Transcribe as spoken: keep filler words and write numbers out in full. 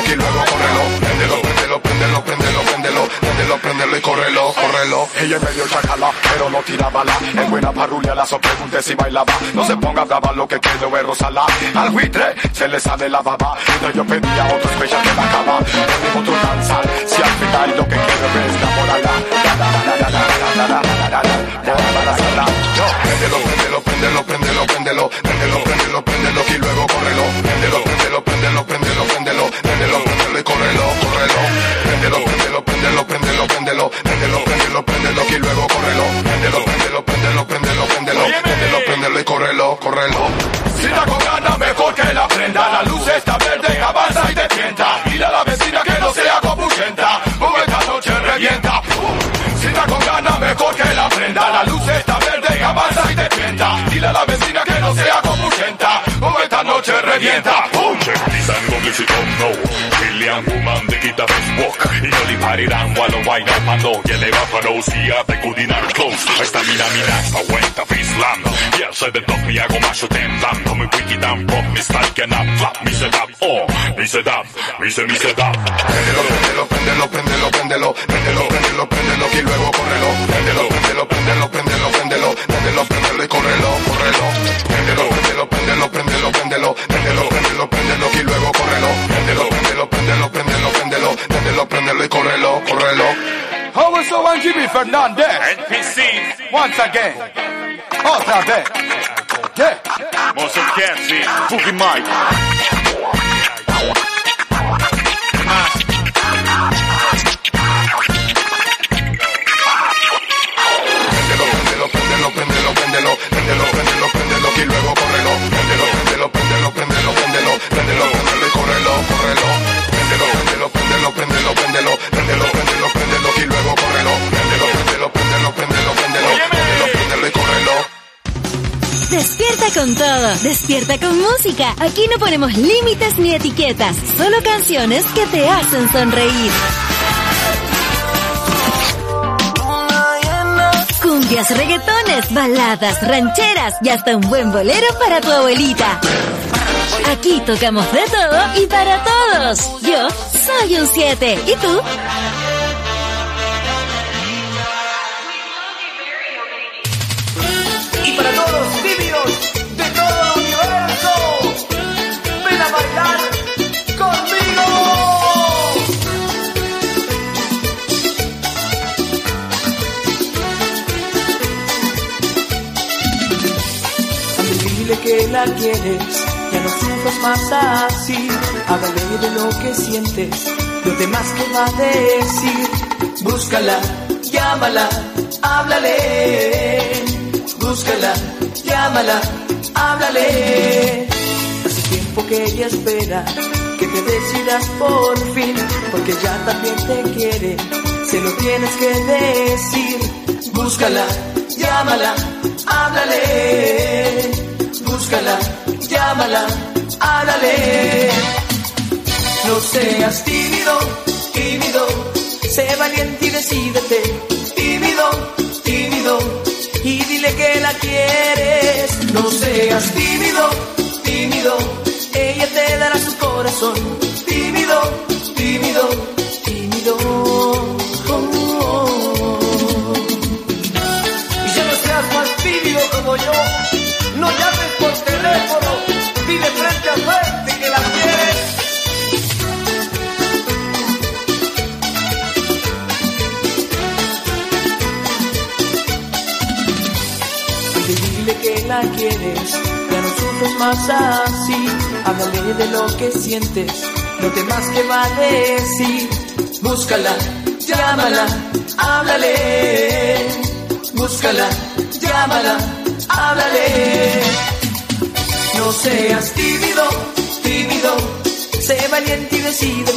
y luego córrelo. Préndelo, préndelo, préndelo, préndelo, préndelo, préndelo, préndelo y córrelo, córrelo. Ella es medio chacala, pero no tira bala. Es buena parrulla, la so pregunte si bailaba. No se ponga brava, lo que quedó es rosala. Al buitre se le sale la baba. Mientras yo pedía otro especial que la cama. Ponemos otro danzar, si al final lo que quiero es enamorarla. Préndelo, préndelo, préndelo, préndelo, préndelo, préndelo, préndelo, préndelo y luego córrelo. Préndelo, préndelo, préndelo, préndelo, préndelo, préndelo, préndelo y córrelo, córrelo. Préndelo, préndelo, préndelo, préndelo, préndelo, préndelo, préndelo, préndelo y luego córrelo. Préndelo, préndelo, préndelo, préndelo, préndelo, préndelo, préndelo y córrelo, córrelo. Si está con ganas mejor que la prenda, la luz está verde, avanza y te tienta. Dile a la vecina que no sea copuchenta, porque esta noche revienta. Si está con ganas mejor que la prenda, la luz está verde, avanza y te tienta. Dile a la vecina que no sea copuchenta, porque esta noche revienta. Check this and go if you don't know. Billion woman, they get the best walk. You know the party down while the wine up and low. Yeah, they va for those here, they could in our clothes. Esta mina mina, esta vuelta Islam. Yeah, soy de top, me hago macho temblan. Como el wiki dan pop, me stalken up, flap, me se dab, oh, me se dab, me se, me se dab. Préndelo, préndelo, préndelo, préndelo, préndelo, préndelo, préndelo, préndelo, y luego córrelo. Préndelo, préndelo, préndelo, préndelo, préndelo, préndelo, préndelo y córrelo, córrelo. Préndelo, préndelo, préndelo, préndelo, préndelo, préndelo, préndelo, préndelo y luego córrelo. Préndelo, préndelo, préndelo, préndelo, préndelo, préndelo, préndelo y córrelo, córrelo. How is so and Jimmy Fernandez? N P C. Once again. Otra vez. Yeah. Monster Kenzie, Boogie Mike. Préndelo, préndelo, préndelo, préndelo, préndelo, préndelo, préndelo y luego córrelo. Préndelo, préndelo, préndelo, préndelo, préndelo, préndelo, préndelo y córrelo, córrelo. Préndelo, préndelo, préndelo, préndelo, préndelo, préndelo, préndelo, préndelo y luego córrelo. Préndelo, préndelo, préndelo, préndelo, préndelo, préndelo, préndelo y córrelo. Despierta con todo, despierta con música. Aquí no ponemos límites ni etiquetas, solo canciones que te hacen sonreír. Cumbias, reggaetones, baladas, rancheras y hasta un buen bolero para tu abuelita. Aquí tocamos de todo y para todos. Yo soy un siete. ¿Y tú? Y para todos los tímidos de todo el universo, ven a bailar conmigo. Dile que la quieres, ya no sufras más así. Háblale de lo que sientes, lo demás que va a decir. Búscala, llámala, háblale. Búscala, llámala, háblale. Hace tiempo que ella espera que te decidas por fin, porque ya también te quiere, se lo tienes que decir. Búscala, llámala, háblale. Búscala, llámala, háblale. No seas tímido, tímido, sé valiente y decídete. Tímido, tímido, y dile que la quieres. No seas tímido, tímido, ella te dará su corazón. Tímido, tímido, tímido. Oh, oh. Y ya no seas más tímido como yo. No llames por teléfono, dile frente a frente que la quieres. Dile que la quieres, ya no sufres más así. Háblale de lo que sientes, lo demás que va a decir. Búscala, llámala, háblale. Búscala, llámala, háblale. No seas tímido, tímido, sé valiente y decídete.